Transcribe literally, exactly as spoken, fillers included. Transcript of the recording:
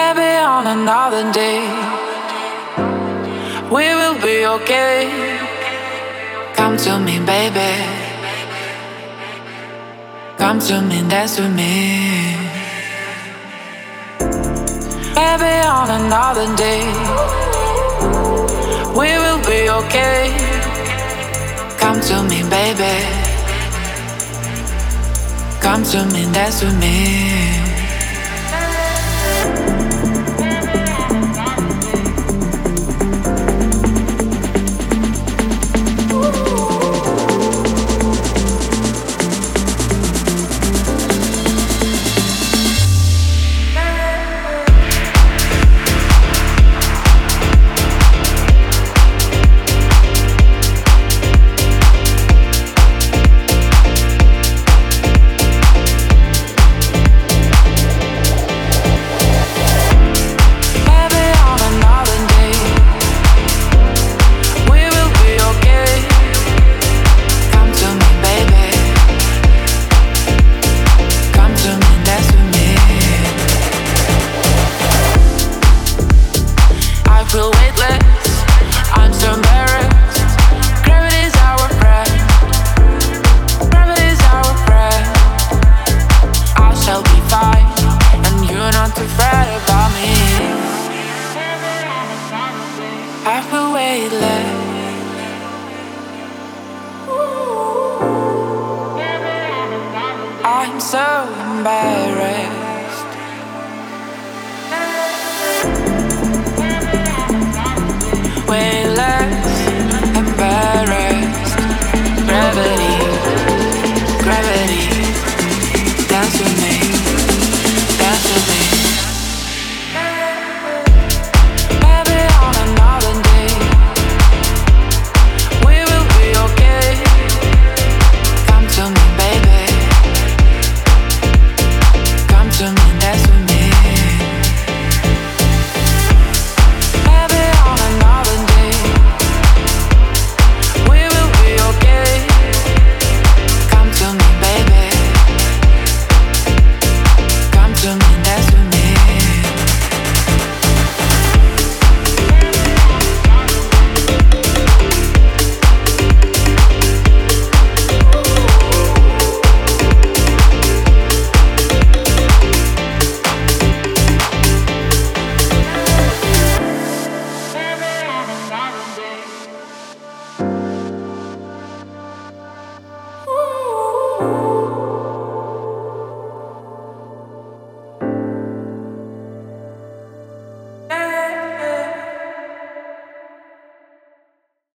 Maybe on another day we will be okay. Come to me, baby. Come to me, dance with me. Maybe on another day we will be okay. Come to me, baby. Come to me, dance with me.